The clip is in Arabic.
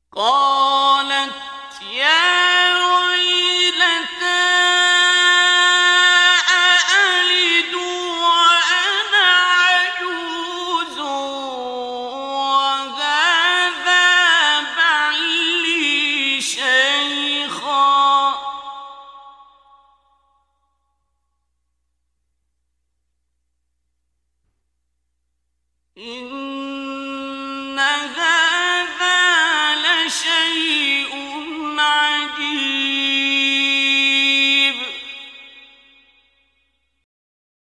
قالت يا ويلتى أألد وأنا عجوز وهذا بعلي شيخا إن هذا لشيء